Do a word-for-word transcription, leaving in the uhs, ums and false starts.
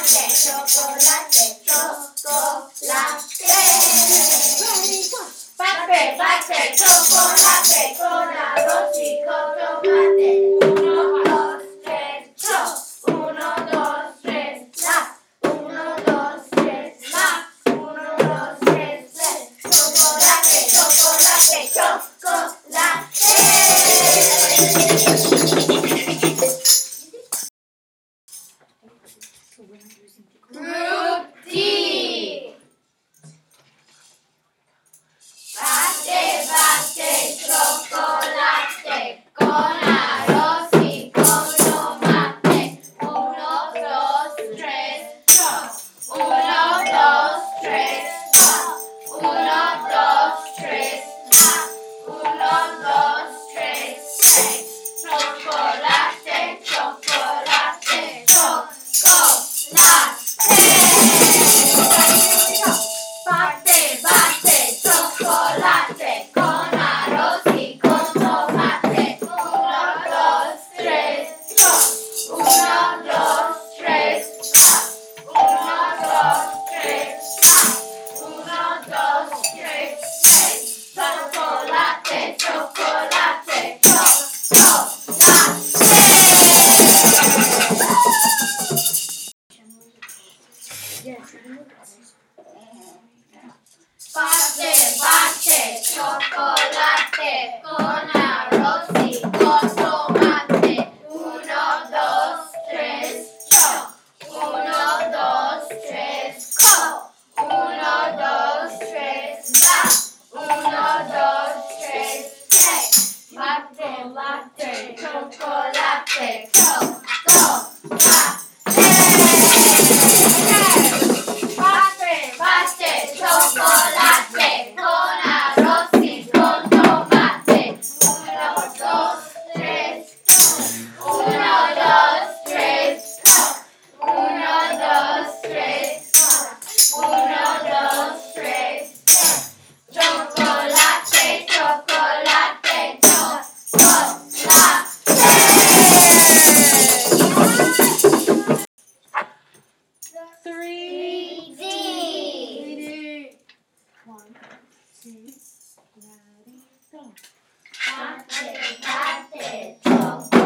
chocolate, chocolate. Bate, bate, chocolate con arroz y con tomate. Uno, dos, tres, cho. Uno, dos, tres, la. Uno, dos, tres, la. Uno, dos, tres, le. Chocolate, chocolate, chocolate. Group D. Bate, bate, chocolate con arroz y con tomate. Uno, dos, tres, cho. Uno, dos, tres, cho. Uno, dos, tres, la. Uno, dos, tres, seis. Chocolate, chocolate, chocolate. Bate, bate, chocolate con arroz y con tomate. Uno, dos, tres, cho. Uno, dos, tres, la. Uno, dos, tres, la. Uno, dos, tres, seis. Chocolate, chocolate, chocolate. Bate, bate, chocolate con arroz y con tomate. Uno, dos, tres, cho. Uno, dos, tres, co. Uno, dos, tres, la. Uno, dos, tres, seis. Bate, bate, chocolate, chocolate. Bate, bate, chocolate con arroz y con tomate. Uno, dos, tres, uno, dos, tres, uno, dos, tres, uno, dos, tres, chocolate, chocolate, chocolate. Three. D. One, two, ready, go. Bate, bate, chocolate.